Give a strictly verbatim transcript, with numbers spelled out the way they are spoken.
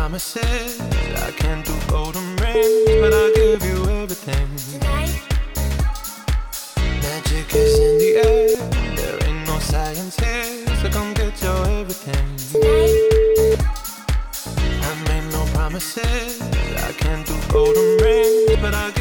promises. I can't do golden rings, but I'll give you everything. Tonight, Magic is in the air. There ain't no science here, so come get your everything. tonight, I made no promises. I can't do golden rings, but I'll